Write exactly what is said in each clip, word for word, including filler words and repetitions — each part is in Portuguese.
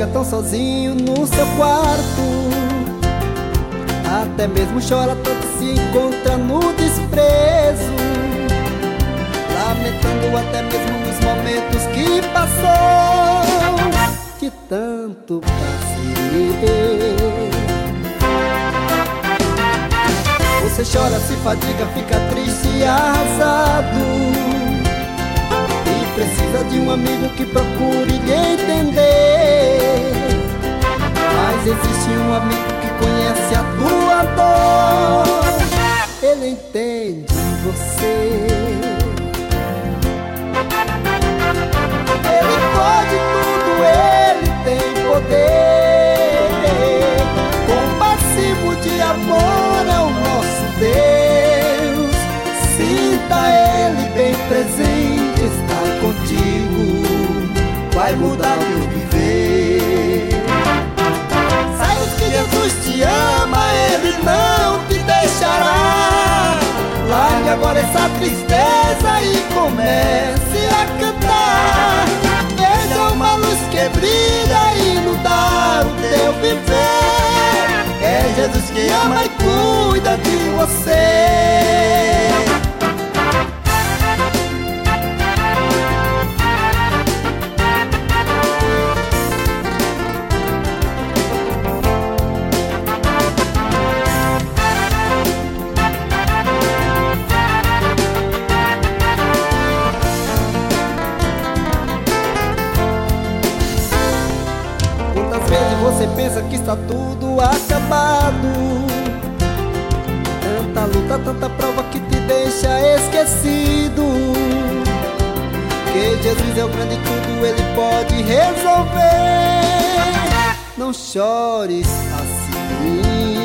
fica tão sozinho no seu quarto, até mesmo chora tanto, se encontra no desprezo, lamentando até mesmo nos momentos que passou de tanto prazer. Você chora, se fadiga, fica triste e arrasado, e precisa de um amigo que procure lhe entender. Mas existe um amigo que conhece a tua dor, ele entende você. Ele pode tudo, ele tem poder, compassivo de amor é o nosso Deus. Sinta ele bem presente, estar contigo vai mudar o teu viver. Saiba que Jesus te ama, ele não te deixará. Largue agora essa tristeza e comece a cantar. Veja uma luz que brilha e inundar o teu viver. É Jesus que ama e cuida de você. Quantas vezes você pensa que está tudo acabado? Tanta luta, tanta prova que te deixa esquecido. Que Jesus é o grande tudo, ele pode resolver. Não chores assim.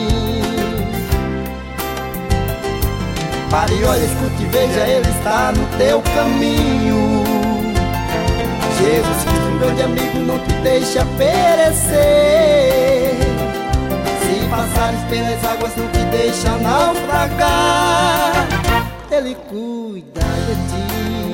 Pare, olha, escute e veja, ele está no teu caminho. Jesus Cristo, um grande amigo, não te deixa perecer. Se passares pelas águas, não te deixa naufragar. Ele cuida de ti.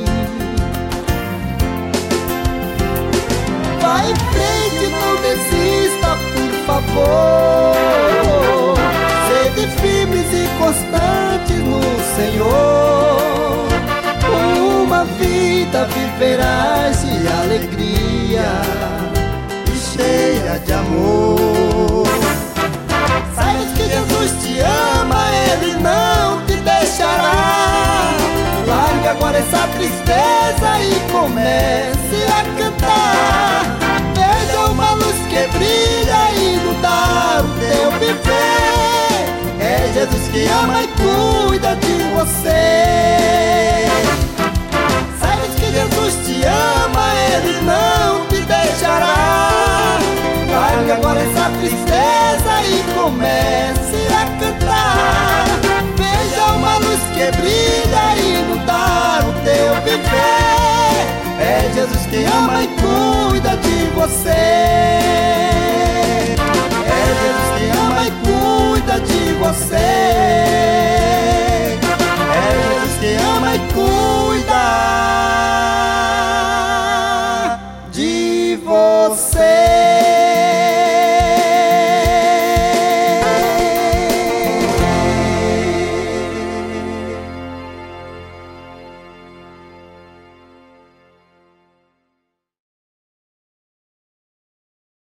Vai em frente, não desista, por favor. Sede firmes e constantes no Senhor. Uma vida viverás de alegria e cheia de amor. Saiba que Jesus te ama, ele não te deixará. Largue agora essa tristeza e comece a cantar. Veja uma luz que brilha e inundar o teu viver. É Jesus que ama e cuida de você. Saiba que Jesus te ama, ele não te deixará. Largue agora essa tristeza e comece a cantar. Veja uma luz que brilha e inundar o teu viver. É Jesus que ama e cuida de você.